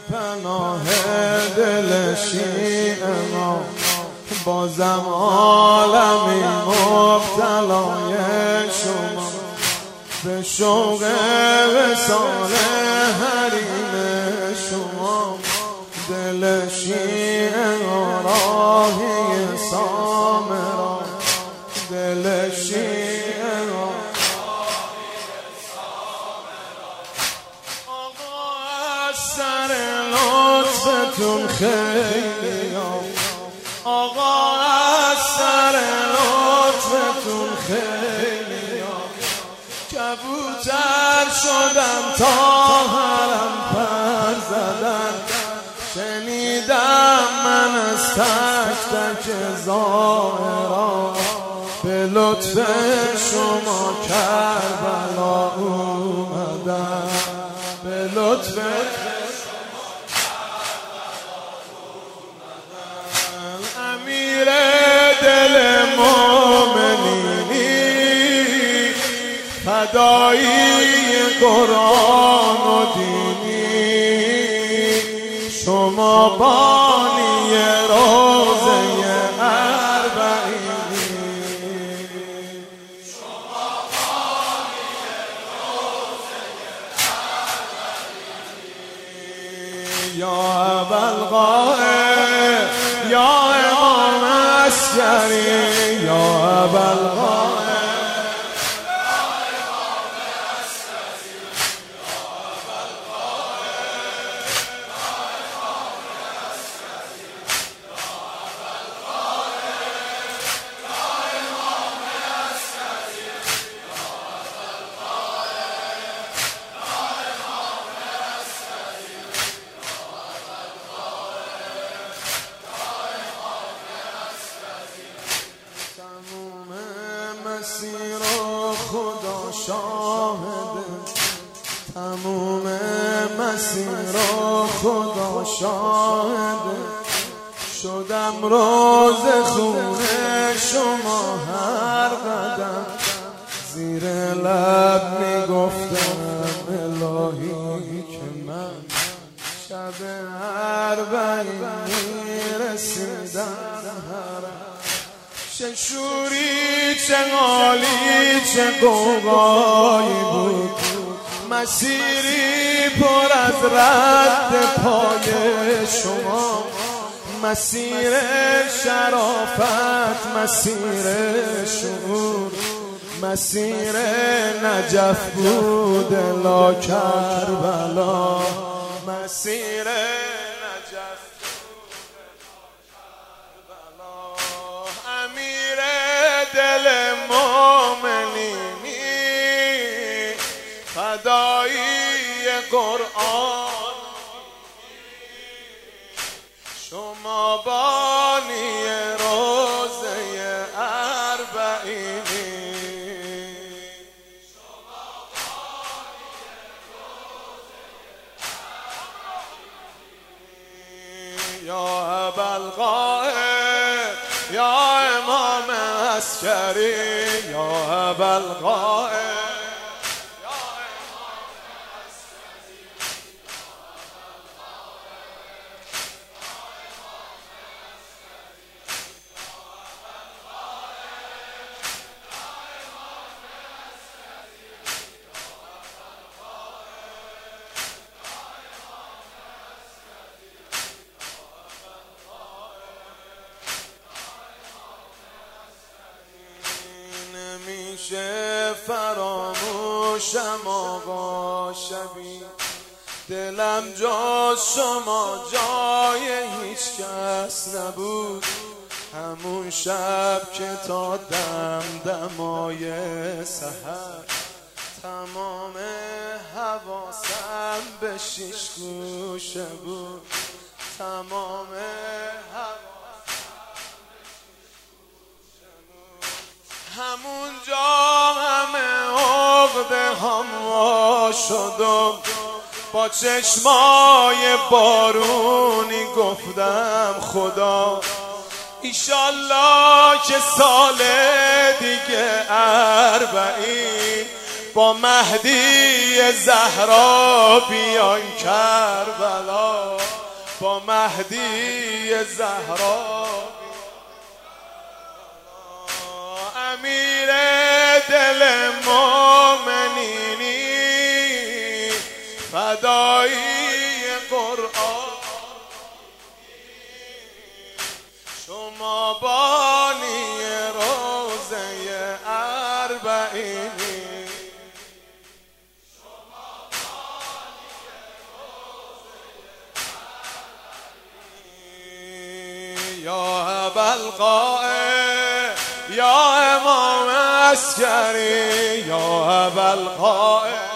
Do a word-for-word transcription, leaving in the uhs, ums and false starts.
پناه دل شیع ما، بازم عالمی مبتلای شما، به شوق وصال حریم شما. دل شیع راهی سامرا، دل شیع راهی سامرا. آقا از سر لطفتون خیلی، آقا از سر لطفتون خیلی، کبوتر شدم تا حرم پر زدن. شنیدم من از تک تک ظاهرا، به لطف شما کربلا اومدن، به لطف شما کربلا اومدن. امیر دل مومنینی، فدایی قرآن و دینی، شما بانی روزه اربعینی، شما بانی روزه اربعینی. یا ابوالقاسم یا امام عسکری، یا ابوالقاسم مسیر خدا شاهده، تموم مسیر خدا شاهده. شدم روز خونه شما هر قدم، زیر لب میگفتم الهی که من شب اربعین میرسیدم حرم. چه شوری چه غالی چه قوقایی بود، مسیری پر از رد پای شما. مسیر شرافت، مسیر شعور، مسیر نجف بود لا کربلا، مسیر نجف دل مومنینی، فدایی قرآن، شما بانی روزه اربعینی، شما بانی روزه اربعینی. یا ابوالقاسم یا امام عسکری، یا ابوالقاسم یا امام عسکری، نمیشه فراموشم آقا شبی، دلم جز شما جای هیچ کس نبود. همون شب که تا دم دمای سحر، تمام حواسم به شیش گوشه بود، تمام حواسم همونجا همه عقده هم وا شدم. با چشمای بارونی گفتم خدا ایشالله که سال دیگه اربعین با مهدی زهرا بیاین کربلا، با مهدی زهرا. امیر دل مومنینی فدایی قرآن، شما بانی روزه اربعینی. یا ابوالقاسم یا امام عسکری، یا ابوالقاسم